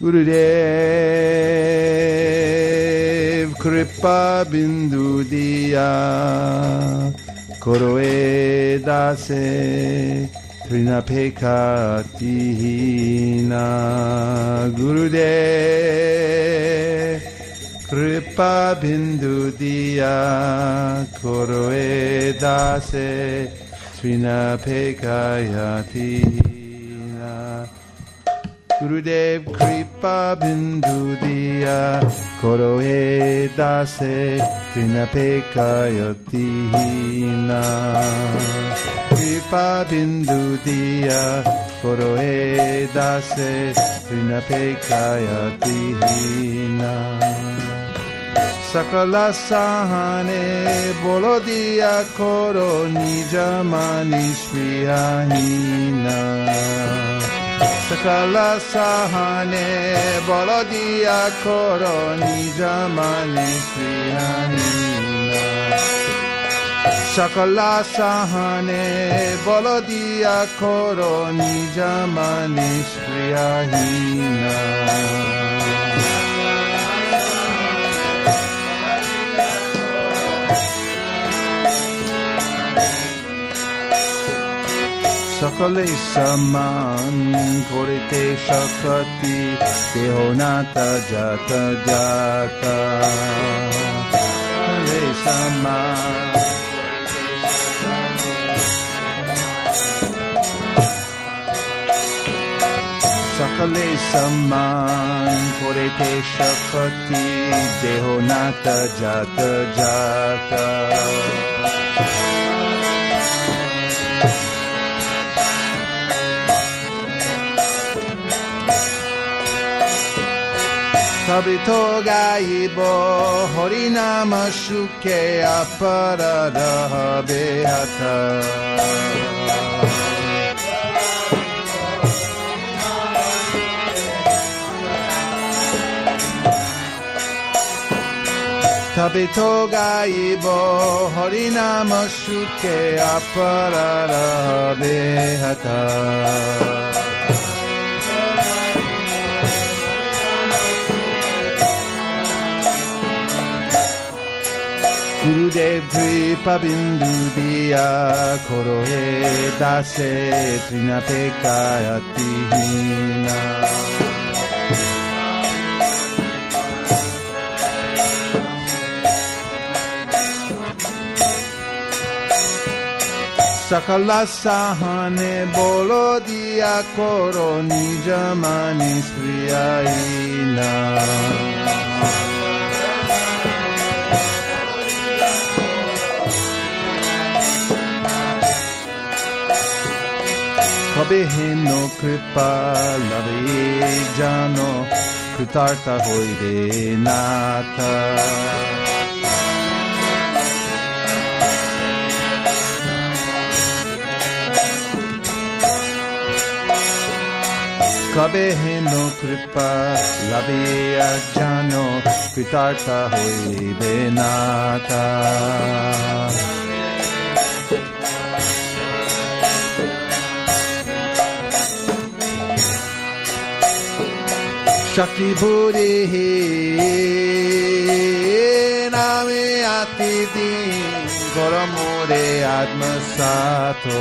Gurudev Kripa Bindu Diya Koroe Dase Trinapekatihina Gurudev Kripa Bindu Diya Koroe Dase Trinapekatihina Gurudev Kripa Bindu Diya Koroe Dase Trinapekatihina Kripa Bindu Diya Koroe Dase Trinapekatihina Sakala Sahane Bolo Diya Koro Nijamani Shriyahina Sakala Sahane Bolo Diya Koro Nijamani Shriyahina Sakala Sahane Bolo Diya Koro Nijamani Shriyahina Sakale saman korite shakati dehonata jata jata Sakale saman Sakale saman korite shakati dehonata jata jata Kabito gaibo horinama shuke aparadaha behata Kabito gaibo horinama shuke aparadaha behata Gurudev Kripa Bindu Diya Koroe Dase Trinapekatihina Sakala Sahane Bolo Diya Koro Nijamani Shriyahina Kabeheno kripa labe jano kritarta hoide nata Kabeheno kripa labe jano kritarta hoide nata Shakti Buddhi Name Atiti Goramore Atma Sato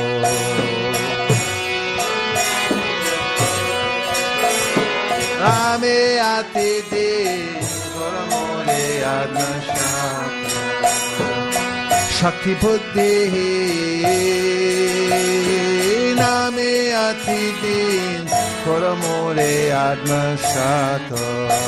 Name Atiti Goramore Atma Sato Shakti Buddhi Name Atiti Koramore Atma Sato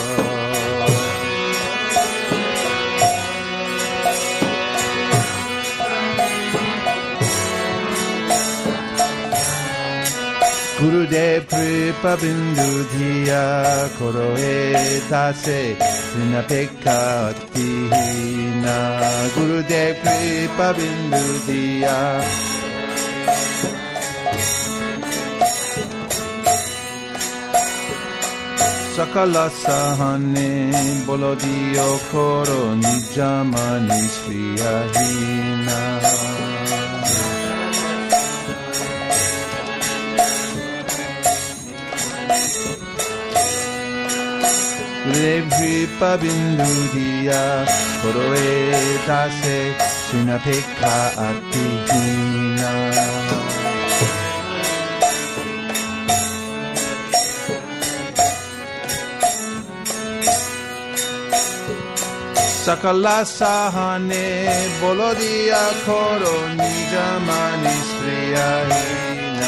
Gurudev Kripa Bindu Diya Koroe Dase Trinapekatihina Gurudev Kripa Bindu Diya Sakala Sahane Bolo Diya Koro Nijamani Shriyahina Gurudev Kripa Bindu Diya Koroe Dase Sunapeka Atihina. Sakala Sahane Bolodiya Koro Nijamani Spriyahina.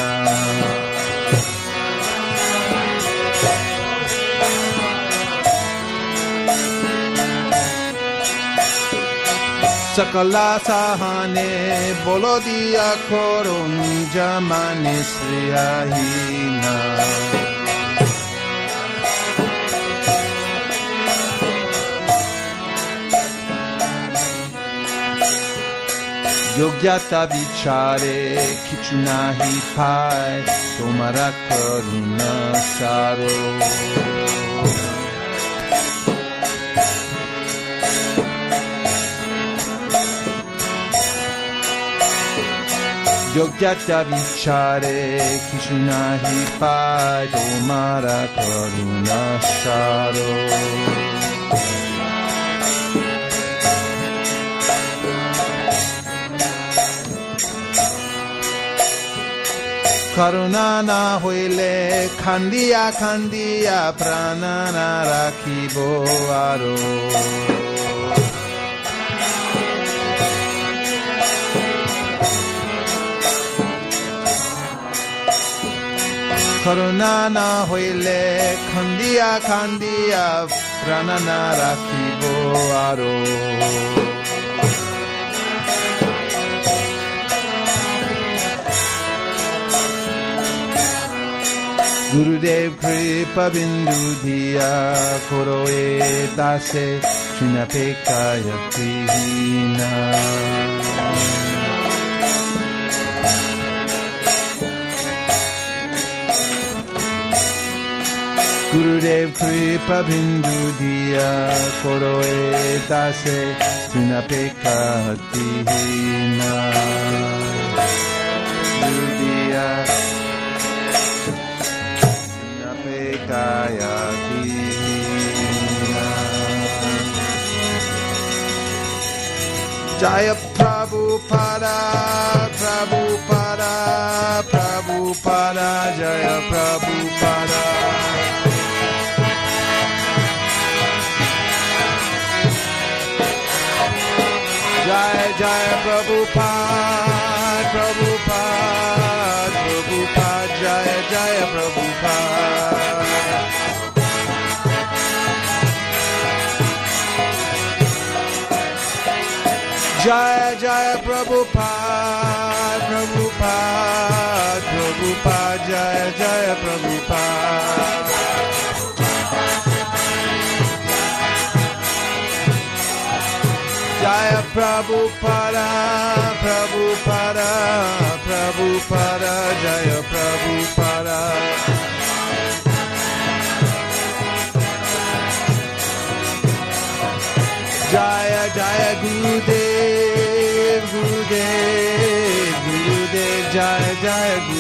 Sakala Sahane Bolodiya Koro Nijamani Spriyahina. Yogyata vichare kichunahi pai tomara karuna saro. Yogyata vichare kichunahi pai tomara karuna saro. Karuna na hoile khandiya khandiya prana na rakhibo aro. Karuna na hoile khandiya khandiya prana na rakhibo aro. Gurudev Kripa Bindu Diya Koroe Dase Sunapeka Atihina. Gurudev Kripa Bindu Diya Koroe Dase Sunapeka Atihina. Guru Diya Jaya Prabhupada, Prabhupada, Prabhupada, Jaya Prabhupada. Jaya Jaya Prabhupada, Prabhupada, Prabhupada, Jaya Jaya Prabhupada. Jaya Jaya Prabhupada, Prabhupada, Prabhupada, Jaya Jaya Prabhupada. Jaya Prabhupada, Prabhupada, Prabhupada, Jaya Prabhupada. Jaya Jaya Gurudev, Gurudev, Gurudev, Jaya Jaya Gurudev.